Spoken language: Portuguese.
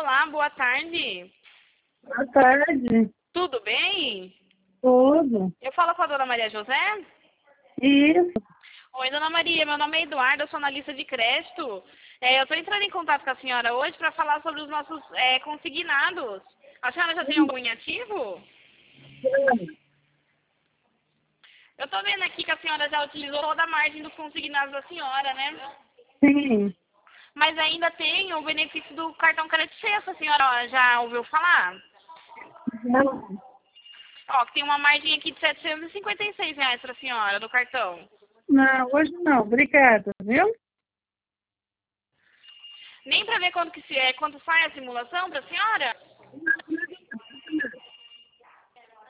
Olá, boa tarde. Boa tarde. Tudo bem? Tudo. Eu falo com a dona Maria José. Isso. Oi, dona Maria, meu nome é Eduardo, eu sou analista de crédito. Eu estou entrando em contato com a senhora hoje para falar sobre os nossos consignados. A senhora já tem algum em ativo? Eu estou vendo aqui que a senhora já utilizou toda a margem dos consignados da senhora, né? Sim. Mas ainda tem o benefício do cartão crédito sexta, a senhora já ouviu falar? Não, Ó, que tem uma margem aqui de R$ 756 para a senhora do cartão. não, hoje não. Obrigada, viu? Nem para ver quanto sai a simulação para a senhora?